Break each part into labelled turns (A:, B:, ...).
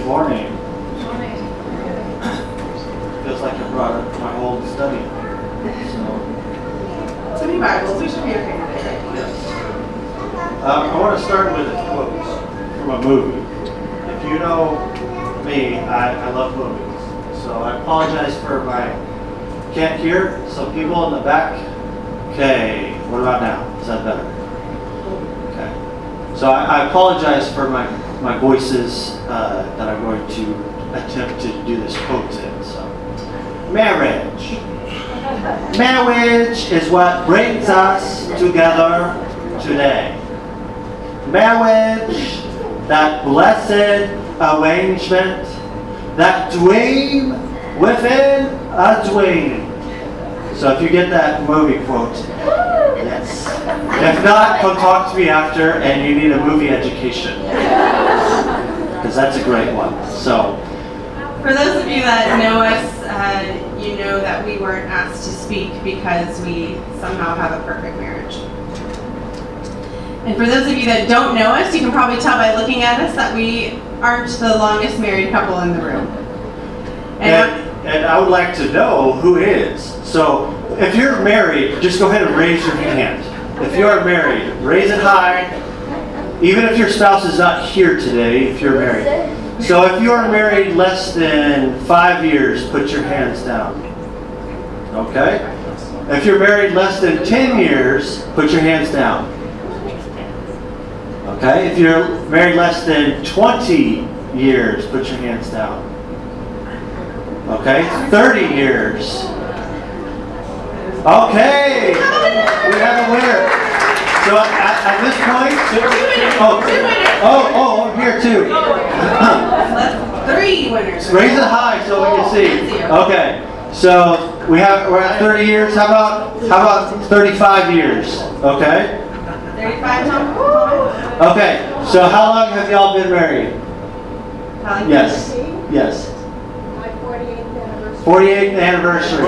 A: morning. Feels like I brought my whole study.
B: So many Bibles, we should be okay with it.
A: I want to start with a quote from a movie. If you know me, I love movies. So I apologize for my can't hear. Some people in the back. Okay, what about now? Is that better? Okay. So I apologize for my voices that I'm going to attempt to do this quote in. So, marriage. Marriage is what brings us together today. Marriage, that blessed arrangement, that dream within a dream. So if you get that movie quote, yes. If not, come talk to me after and you need a movie education. Because that's a great one. So,
B: for those of you that know us, you know that we weren't asked to speak because we somehow have a perfect marriage. And for those of you that don't know us, you can probably tell by looking at us that we aren't the longest married couple in the room.
A: And I would like to know who is. So if you're married, just go ahead and raise your hand. If you are married, raise it high. Even if your spouse is not here today, if you're married. So if you are married less than 5 years, put your hands down. Okay? If you're married less than 10 years, put your hands down. Okay? If you're married less than 20 years, put your hands down. Okay? 30 years. Okay! We have a winner. So at this point, here too.
B: 3 winners.
A: Raise it high so we can see. Okay, so we're at 30 years. How about 35 years? Okay.
B: 35 Tom?
A: Okay. So how long have y'all been married? Yes. Yes.
C: My 48th anniversary.
A: 48th anniversary.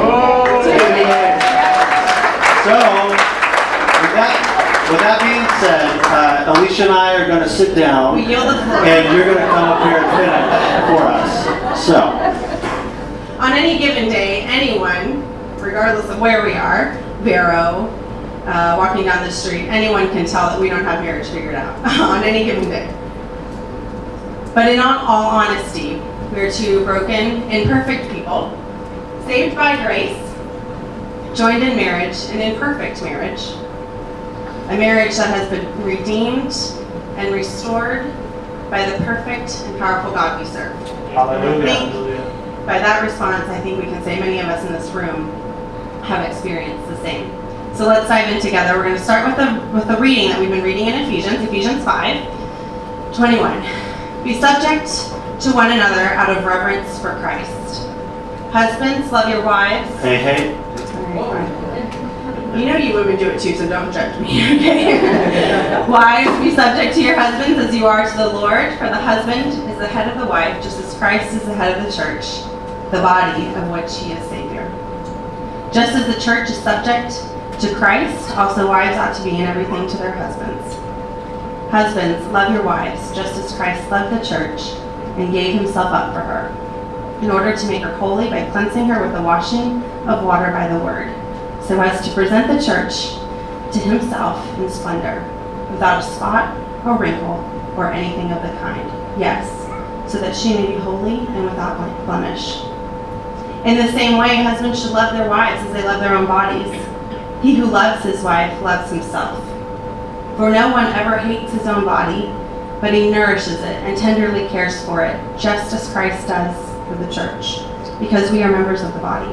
A: So. With that being said, Alicia and I are going to sit down,
B: we yield the floor.
A: And you're going to come up here and finish for us. So,
B: on any given day, anyone, regardless of where we are, Vero, walking down the street, anyone can tell that we don't have marriage figured out on any given day. But in all honesty, we are two broken, imperfect people, saved by grace, joined in marriage, an imperfect marriage. A marriage that has been redeemed and restored by the perfect and powerful God we serve.
A: Hallelujah.
B: By that response, I think we can say many of us in this room have experienced the same. So let's dive in together. We're going to start with the reading that we've been reading in Ephesians 5:21. Be subject to one another out of reverence for Christ. Husbands, love your wives.
A: Hey.
B: You know you women do it too, so don't judge me, okay? Wives, be subject to your husbands as you are to the Lord, for the husband is the head of the wife, just as Christ is the head of the church, the body of which he is Savior. Just as the church is subject to Christ, also wives ought to be in everything to their husbands. Husbands, love your wives, just as Christ loved the church and gave himself up for her, in order to make her holy by cleansing her with the washing of water by the word, so as to present the church to himself in splendor, without a spot or wrinkle or anything of the kind. Yes, so that she may be holy and without blemish. In the same way, husbands should love their wives as they love their own bodies. He who loves his wife loves himself. For no one ever hates his own body, but he nourishes it and tenderly cares for it, just as Christ does for the church, because we are members of the body.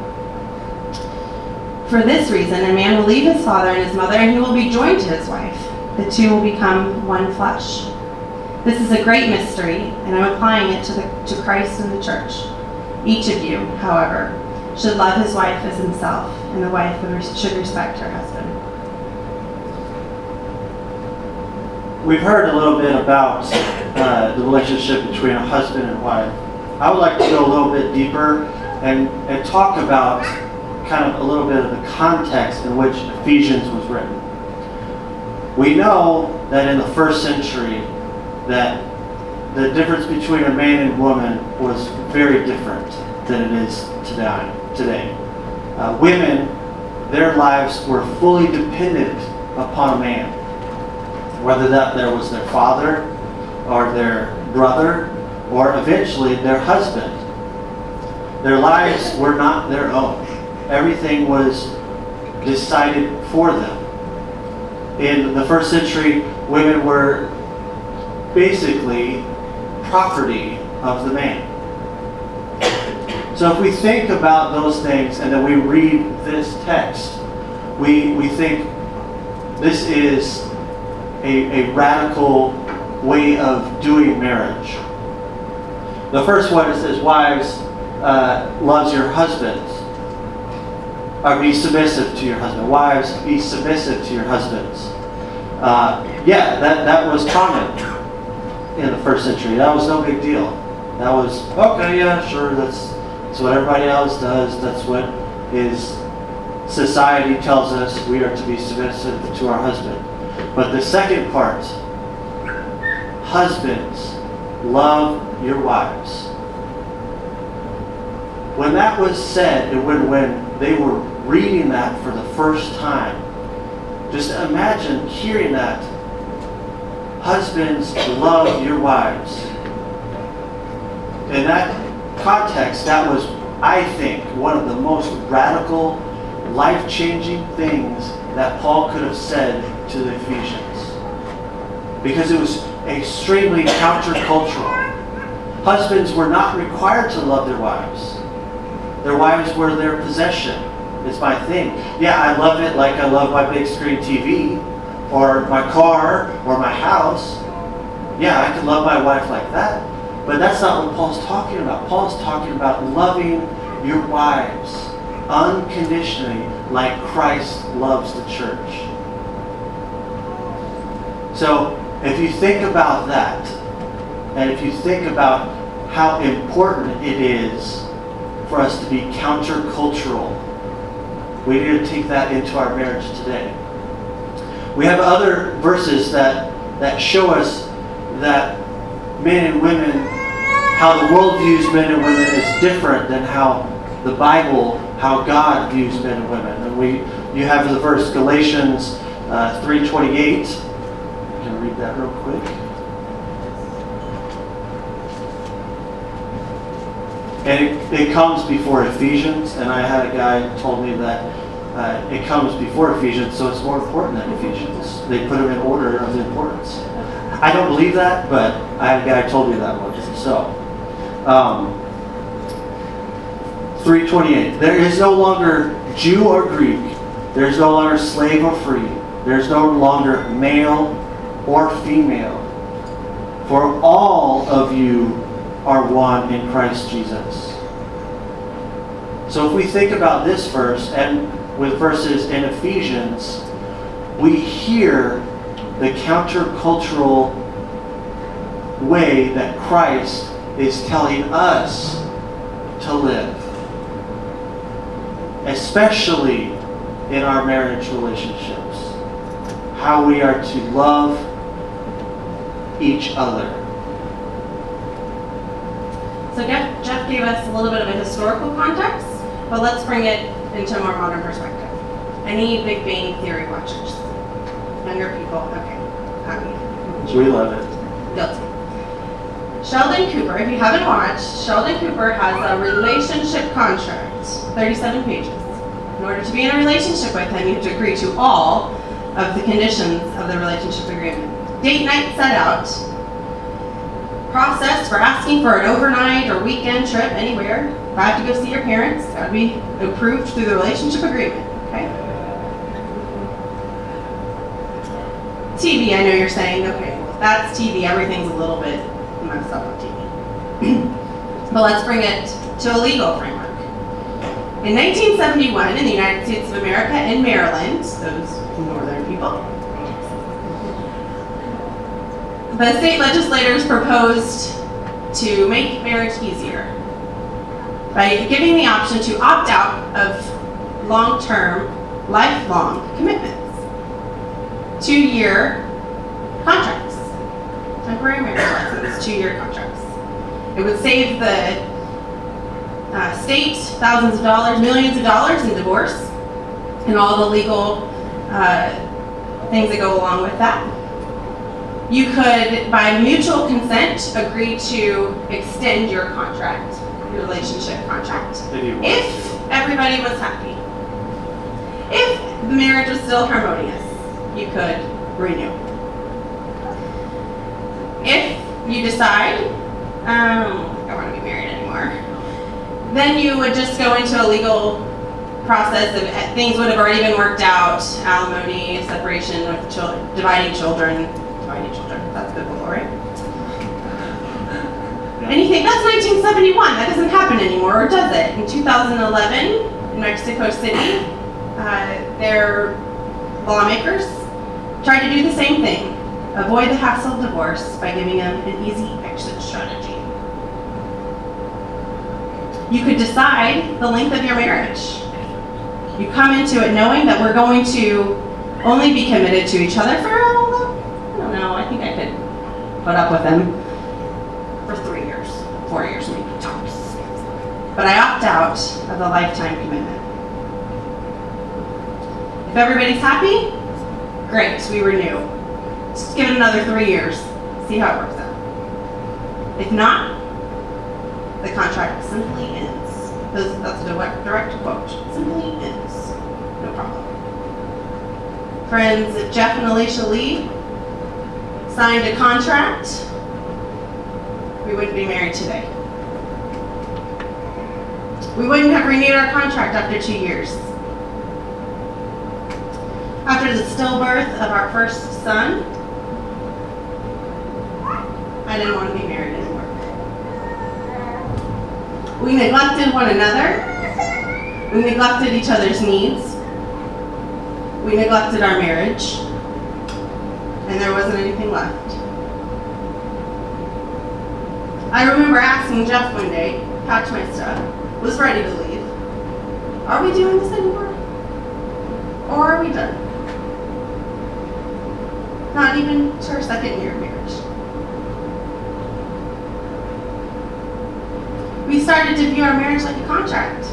B: For this reason, a man will leave his father and his mother, and he will be joined to his wife. The two will become one flesh. This is a great mystery, and I'm applying it to Christ and the church. Each of you, however, should love his wife as himself, and the wife should respect her husband.
A: We've heard a little bit about the relationship between a husband and wife. I would like to go a little bit deeper and talk about kind of a little bit of the context in which Ephesians was written. We know that in the first century that the difference between a man and woman was very different than it is today. Women, their lives were fully dependent upon a man, whether that there was their father or their brother or eventually their husband. Their lives were not their own. Everything was decided for them. In the first century, women were basically property of the man. So if we think about those things and then we read this text, we think this is a radical way of doing marriage. The first one is this: wives, loves your husbands. Or be submissive to your husband. Wives, be submissive to your husbands. That was common in the first century. That was no big deal. That was, okay, yeah, sure, that's what everybody else does. That's what society tells us. We are to be submissive to our husband. But the second part, husbands, love your wives. When that was said, and when they were reading that for the first time, just imagine hearing that. Husbands, love your wives. In that context, that was, I think, one of the most radical, life-changing things that Paul could have said to the Ephesians. Because it was extremely countercultural. Husbands were not required to love their wives. Their wives were their possession. It's my thing. Yeah, I love it like I love my big screen TV or my car or my house. Yeah, I can love my wife like that. But that's not what Paul's talking about. Paul's talking about loving your wives unconditionally like Christ loves the church. So if you think about that, and if you think about how important it is for us to be countercultural, we need to take that into our marriage today. We have other verses that show us that men and women, how the world views men and women is different than how the Bible, how God views men and women. And you have the verse Galatians 3:28. I can read that real quick. And it comes before Ephesians, and I had a guy told me that it comes before Ephesians, so it's more important than Ephesians. They put them in order of importance. I don't believe that, but I had a guy who told me that once. So, 3:28. There is no longer Jew or Greek. There is no longer slave or free. There is no longer male or female. For all of you are one in Christ Jesus. So if we think about this verse and with verses in Ephesians, we hear the countercultural way that Christ is telling us to live, especially in our marriage relationships, how we are to love each other.
B: So Jeff gave us a little bit of a historical context, but let's bring it into a more modern perspective. Any Big Bang Theory watchers? Younger people? Okay.
A: We love it.
B: Guilty. Sheldon Cooper, if you haven't watched, Sheldon Cooper has a relationship contract, 37 pages. In order to be in a relationship with him, you have to agree to all of the conditions of the relationship agreement. Date night set out. Process for asking for an overnight or weekend trip anywhere. If I have to go see your parents, it's got to be approved through the relationship agreement. Okay? TV, I know you're saying, okay, well, if that's TV, everything's a little bit messed up on TV. But let's bring it to a legal framework. In 1971, in the United States of America, in Maryland, those northern people, the state legislators proposed to make marriage easier by giving the option to opt out of long-term, lifelong commitments, 2-year contracts. temporary marriage license, 2-year contracts. It would save the state thousands of dollars, millions of dollars in divorce and all the legal things that go along with that. You could, by mutual consent, agree to extend your contract, your relationship contract, if everybody was happy. If the marriage was still harmonious, you could renew. If you decide, I don't want to be married anymore, then you would just go into a legal process of things would have already been worked out, alimony, separation of children, dividing children, that's biblical, right? And you think, that's 1971, that doesn't happen anymore, or does it? In 2011, in Mexico City, their lawmakers tried to do the same thing, avoid the hassle of divorce by giving them an easy exit strategy. You could decide the length of your marriage. You come into it knowing that we're going to only be committed to each other for, I don't know, I think I could put up with him for 3 years, 4 years maybe, tops. But I opt out of the lifetime commitment. If everybody's happy, great, we renew. Just give it another 3 years, see how it works out. If not, the contract simply ends. That's a direct quote. Simply ends. No problem. Friends, if Jeff and Alicia Lee signed a contract, we wouldn't be married today. We wouldn't have renewed our contract after 2 years. After the stillbirth of our first son, I didn't want to be married anymore. We neglected one another. We neglected each other's needs. We neglected our marriage. And there wasn't anything left. I remember asking Jeff one day, packed my stuff, was ready to leave. Are we doing this anymore? Or are we done? Not even to our second year of marriage. We started to view our marriage like a contract.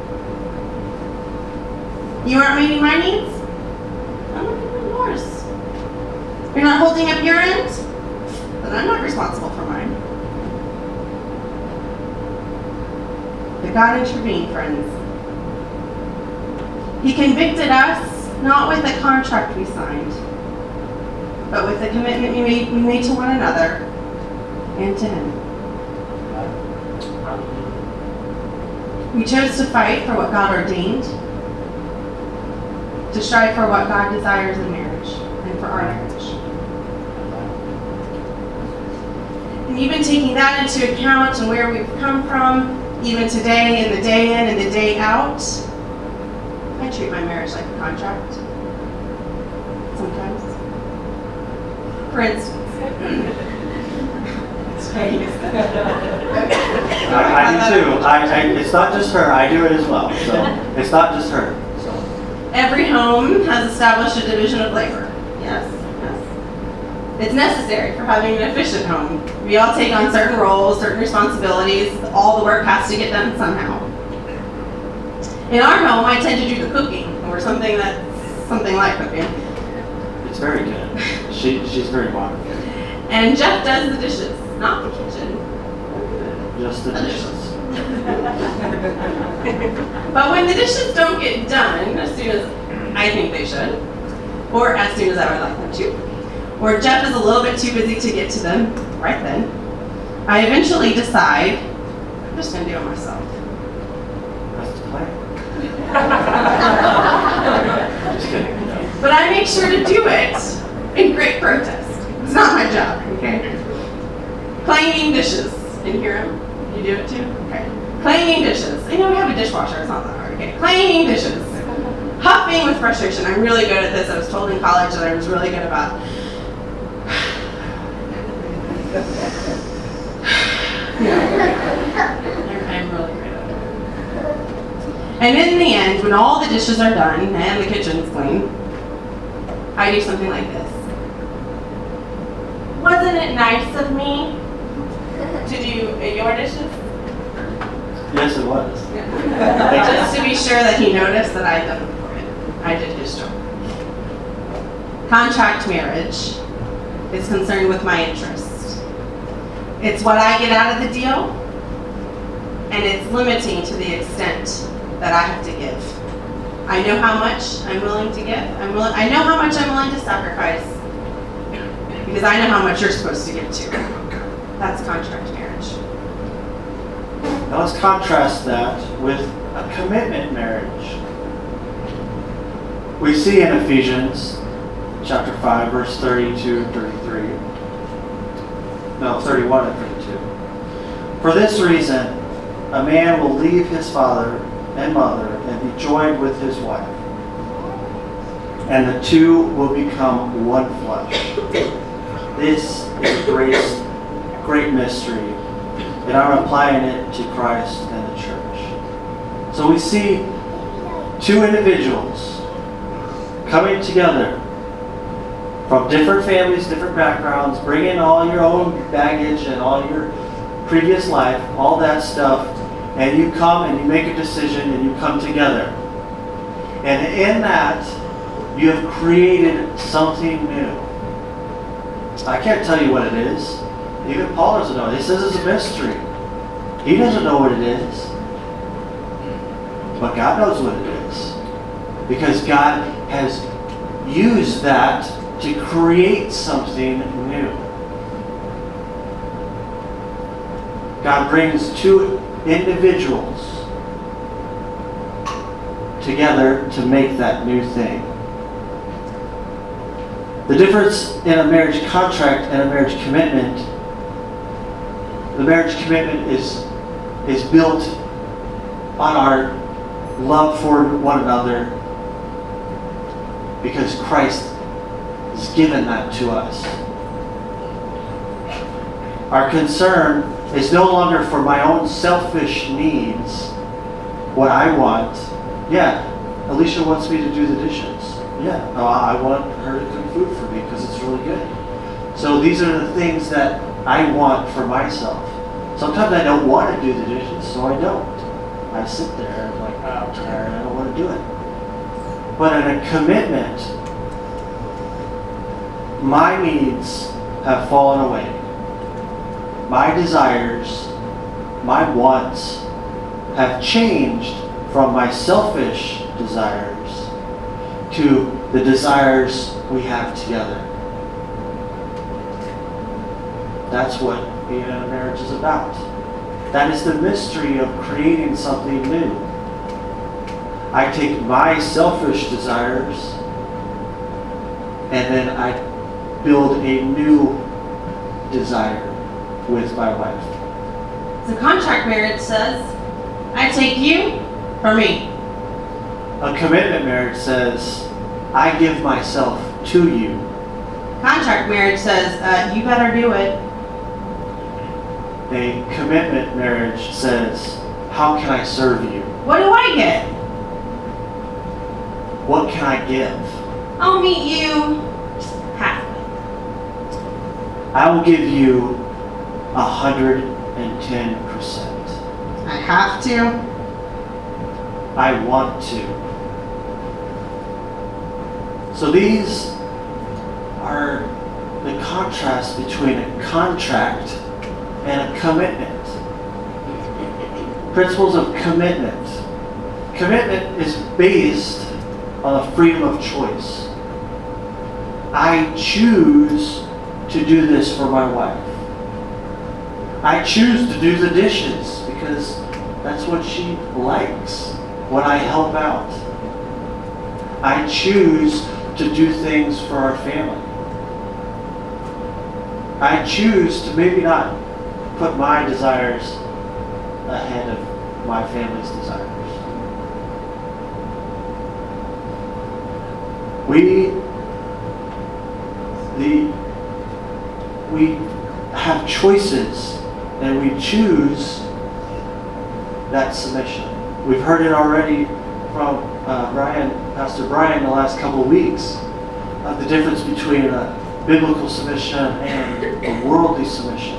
B: You aren't meeting my needs? I'm not meeting yours. You're not holding up your end? Then I'm not responsible for mine. But God intervened, friends. He convicted us not with the contract we signed, but with the commitment we made to one another and to Him. We chose to fight for what God ordained, to strive for what God desires in marriage, and for our marriage. And even taking that into account and where we've come from, even today and the day in and the day out, I treat my marriage like a contract. Sometimes. For instance.
A: I do too. It's not just her. I do it as well. So it's not just her. So.
B: Every home has established a division of labor. Yes. It's necessary for having an efficient home. We all take on certain roles, certain responsibilities. All the work has to get done somehow. In our home, I tend to do the cooking, or something like cooking.
A: It's very good. She's very wonderful.
B: And Jeff does the dishes, not the kitchen.
A: Just the dishes.
B: But when the dishes don't get done as soon as I think they should, or as soon as I would like them to, or Jeff is a little bit too busy to get to them right then, I eventually decide I'm just going to do it myself.
A: That's the plan. Just kidding. No.
B: But I make sure to do it in great protest. It's not my job, okay? Cleaning dishes. Can you hear him? You do it too? Okay. Cleaning dishes. I know we have a dishwasher, it's not that hard, okay? Cleaning dishes. Huffing with frustration. I'm really good at this. I was told in college that I was really good about. I'm really good at it. And in the end, when all the dishes are done and the kitchen's clean, I do something like this. Wasn't it nice of me to do your dishes?
A: Yes, it was.
B: Just to be sure that he noticed that I did his job. Contract marriage is concerned with my interest. It's what I get out of the deal, and it's limiting to the extent that I have to give. I know how much I'm willing to give. I know how much I'm willing to sacrifice because I know how much you're supposed to give too. That's contract marriage.
A: Now let's contrast that with a commitment marriage. We see in Ephesians chapter 5, verse 32 and 33. No, 31 and 32. For this reason, a man will leave his father and mother and be joined with his wife, and the two will become one flesh. This is a great mystery, and I'm applying it to Christ and the church. So we see two individuals coming together from different families, different backgrounds, bring in all your own baggage and all your previous life, all that stuff, and you come and you make a decision and you come together. And in that, you have created something new. I can't tell you what it is. Even Paul doesn't know. He says it's a mystery. He doesn't know what it is. But God knows what it is. Because God has used that to create something new. God brings two individuals together to make that new thing. The difference in a marriage contract and a marriage commitment, the marriage commitment is built on our love for one another because Christ has given that to us. Our concern is no longer for my own selfish needs, what I want. Yeah, Alicia wants me to do the dishes. Yeah, I want her to cook food for me because it's really good. So these are the things that I want for myself. Sometimes I don't want to do the dishes, so I don't. I sit there and I'm like, oh, I'm tired, I don't want to do it. But in a commitment, my needs have fallen away. My desires, my wants have changed from my selfish desires to the desires we have together. That's what being in a marriage is about. That is the mystery of creating something new. I take my selfish desires and then I build a new desire with my wife.
B: The contract marriage says, I take you for me.
A: A commitment marriage says, I give myself to you.
B: Contract marriage says, you better do it.
A: A commitment marriage says, how can I serve you?
B: What do I get?
A: What can I give?
B: I'll meet you halfway.
A: I will give you 110%.
B: I have to.
A: I want to. So these are the contrast between a contract and a commitment. Principles of commitment. Commitment is based on the freedom of choice. I choose to do this for my wife. I choose to do the dishes because that's what she likes when I help out. I choose to do things for our family. I choose to maybe not put my desires ahead of my family's desires. We have choices and we choose that submission. We've heard it already from Pastor Brian, the last couple of weeks, the difference between a biblical submission and a worldly submission.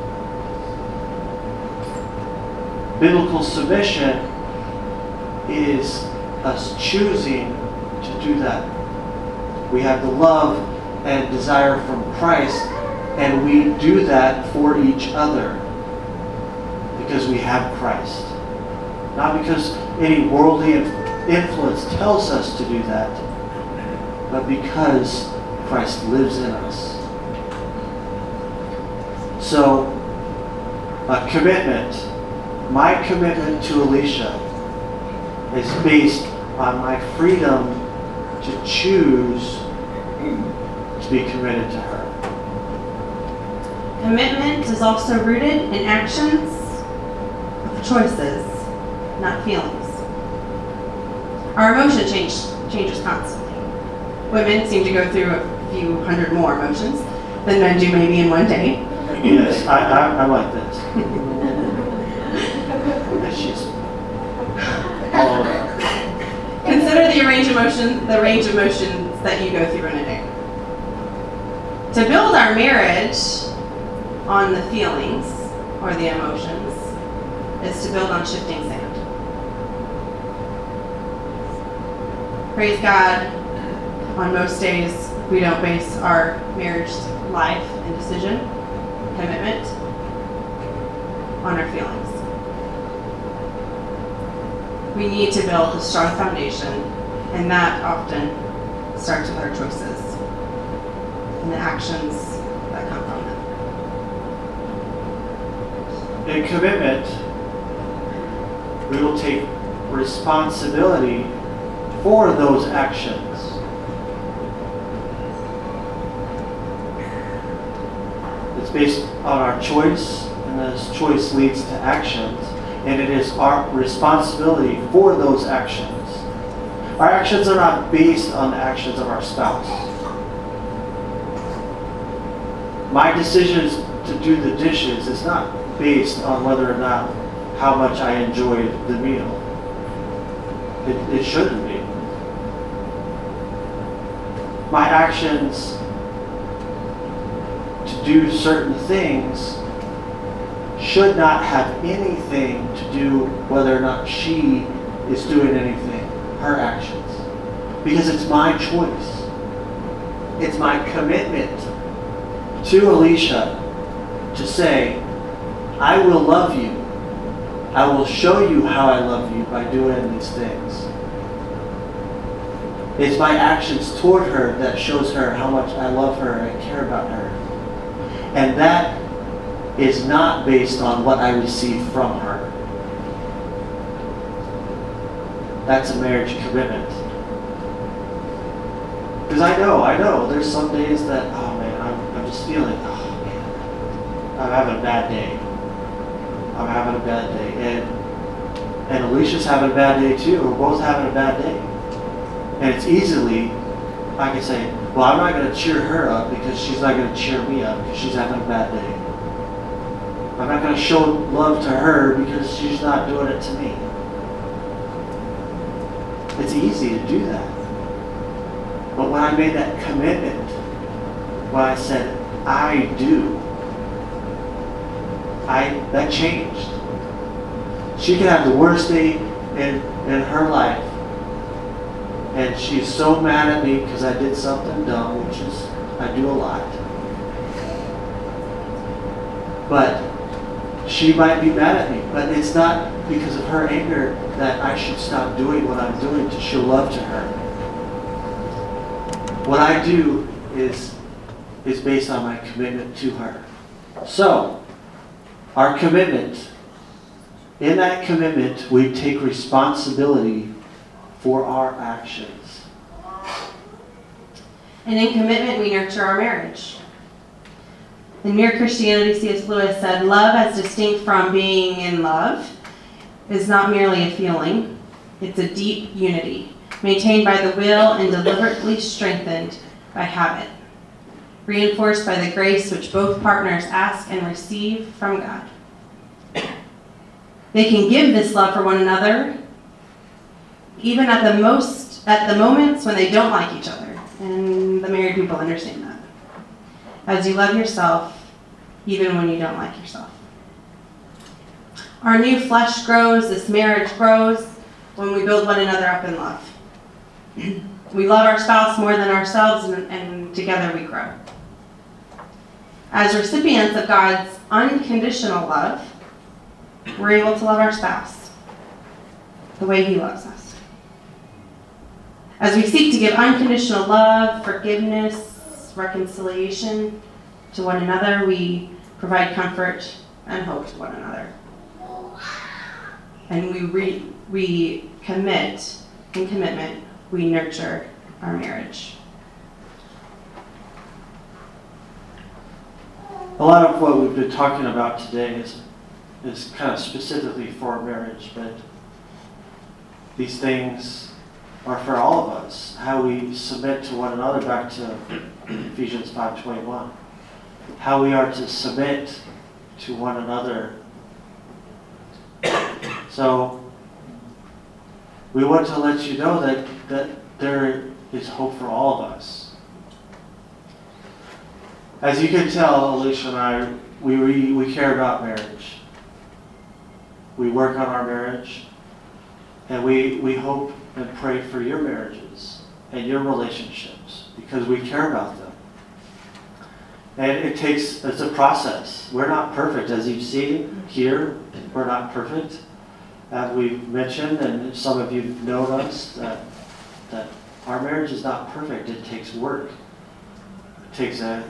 A: Biblical submission is us choosing to do that. We have the love and desire from Christ, and we do that for each other because we have Christ. Not because any worldly influence tells us to do that, but because Christ lives in us. So, a commitment, my commitment to Alicia is based on my freedom to choose to be committed to her.
B: Commitment is also rooted in actions of choices, not feelings. Our emotion changes constantly. Women seem to go through a few hundred more emotions than men do maybe in one day.
A: Yes, I'm like this. And she's all over.
B: Consider the range of emotions that you go through in a day. To build our marriage on the feelings or the emotions is to build on shifting sand. Praise God, on most days we don't base our marriage life and decision, commitment, on our feelings. We need to build a strong foundation, and that often starts with our choices and the actions that come from them.
A: In commitment, we will take responsibility for those actions. It's based on our choice, and this choice leads to actions, and it is our responsibility for those actions. Our actions are not based on the actions of our spouse. My decisions to do the dishes is not based on whether or not how much I enjoyed the meal. It shouldn't be. My actions to do certain things should not have anything to do whether or not she is doing anything, her actions. Because it's my choice. It's my commitment to Alicia to say, I will love you. I will show you how I love you by doing these things. It's my actions toward her that shows her how much I love her and care about her. And that is not based on what I receive from her. That's a marriage commitment. Because I know, there's some days that, oh man, I'm just feeling, oh man, I'm having a bad day. I'm having a bad day. And Alicia's having a bad day too. We're both having a bad day. And it's easily, I can say, well, I'm not going to cheer her up because she's not going to cheer me up because she's having a bad day. I'm not going to show love to her because she's not doing it to me. It's easy to do that. But when I made that commitment, when I said, I do, that changed. She can have the worst day in her life, and she's so mad at me because I did something dumb, which is, I do a lot. But she might be mad at me, but it's not because of her anger that I should stop doing what I'm doing to show love to her. What I do is based on my commitment to her. So, our commitment, in that commitment, we take responsibility for our actions.
B: And in commitment, we nurture our marriage. In Mere Christianity, C.S. Lewis said, love as distinct from being in love is not merely a feeling, it's a deep unity, maintained by the will and deliberately strengthened by habit, reinforced by the grace which both partners ask and receive from God. They can give this love for one another, even at the moments when they don't like each other, and the married people understand that. as you love yourself, even when you don't like yourself. Our new flesh grows, this marriage grows, when we build one another up in love. We love our spouse more than ourselves, and together we grow. As recipients of God's unconditional love, we're able to love our spouse the way He loves us. As we seek to give unconditional love, forgiveness, reconciliation to one another, we provide comfort and hope to one another. And we commit, in commitment, we nurture our marriage.
A: A lot of what we've been talking about today is kind of specifically for marriage, but these things are for all of us. How we submit to one another, back to Ephesians 5:21. How we are to submit to one another. So we want to let you know that there is hope for all of us. As you can tell, Alicia and I, we care about marriage. We work on our marriage, and we hope and pray for your marriages and your relationships because we care about them. And it's a process. We're not perfect. As you see here, we're not perfect. As we've mentioned, and some of you know us, that our marriage is not perfect. It takes work. It takes a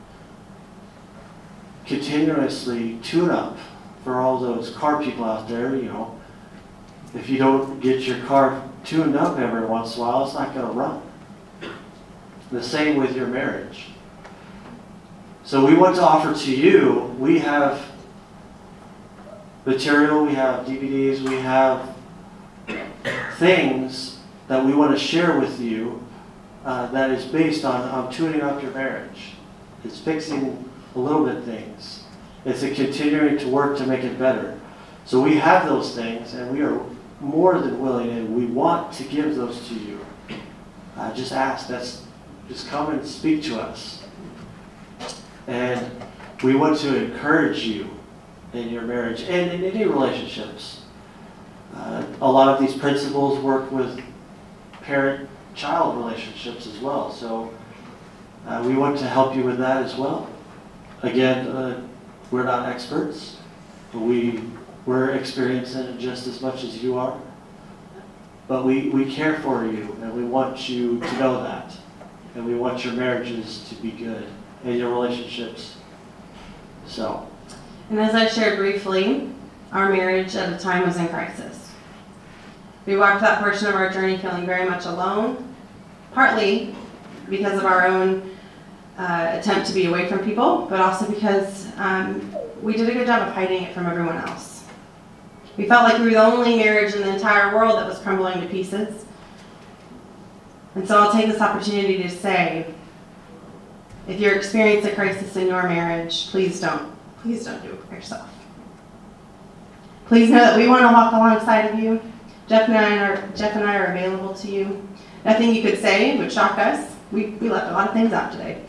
A: continuously tune-up for all those car people out there. You know, if you don't get your car tuned up every once in a while, it's not going to run. The same with your marriage. So we want to offer to you, we have material, we have DVDs, we have things that we want to share with you that is based on tuning up your marriage. It's fixing a little bit things. It's a continuing to work to make it better. So we have those things, and we are more than willing, and we want to give those to you. Just ask. Just come and speak to us. And we want to encourage you in your marriage and in any relationships. A lot of these principles work with parent-child relationships as well. So we want to help you with that as well. Again, we're not experts, but we're experiencing it just as much as you are. But we care for you, and we want you to know that. And we want your marriages to be good and your relationships. So.
B: And as I shared briefly, our marriage at the time was in crisis. We walked that portion of our journey feeling very much alone, partly because of our own attempt to be away from people, but also because we did a good job of hiding it from everyone else. We felt like we were the only marriage in the entire world that was crumbling to pieces. And so I'll take this opportunity to say, if you're experiencing a crisis in your marriage, please don't do it for yourself. Please know that we want to walk alongside of you. Jeff and I are available to you. Nothing you could say would shock us. We left a lot of things out today.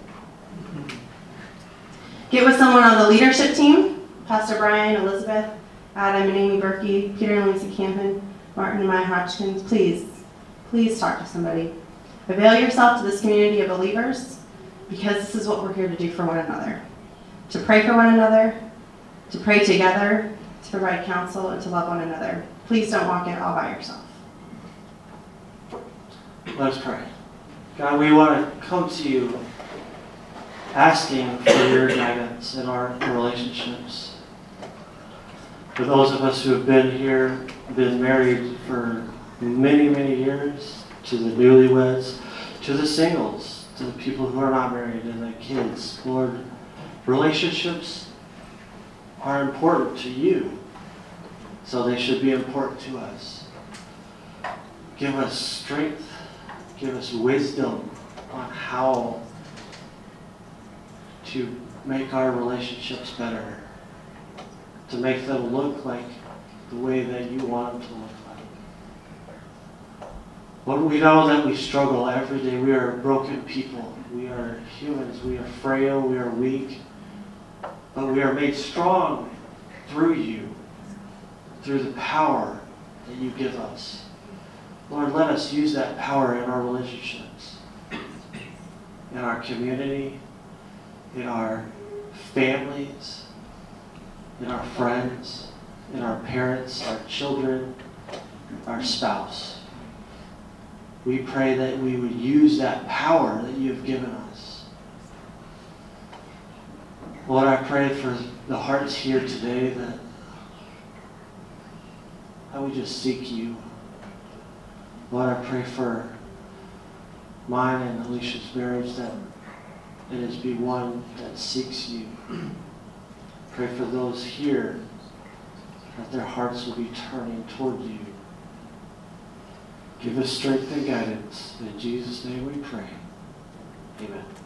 B: Get with someone on the leadership team, Pastor Brian, Elizabeth, Adam and Amy Berkey, Peter and Lisa Campen, Martin and Maya Hodgkins. Please talk to somebody. Avail yourself to this community of believers, because this is what we're here to do for one another. To pray for one another, to pray together, to provide counsel, and to love one another. Please don't walk it all by yourself.
A: Let's pray. God, we want to come to you asking for your guidance in our relationships. For those of us who have been here, been married for many, many years, to the newlyweds, to the singles, to the people who are not married and the kids, Lord, relationships are important to you, so they should be important to us. Give us strength, give us wisdom on how to make our relationships better, to make them look like the way that you want them to look like. Lord, we know that we struggle every day. We are broken people. We are humans. We are frail. We are weak. But we are made strong through you, through the power that you give us. Lord, let us use that power in our relationships, in our community, in our families, in our friends, in our parents, our children, our spouse. We pray that we would use that power that you have given us. Lord, I pray for the hearts here today that we just seek you. Lord, I pray for mine and Alicia's marriage that it is be one that seeks you. Pray for those here that their hearts will be turning toward you. Give us strength and guidance. In Jesus' name we pray. Amen.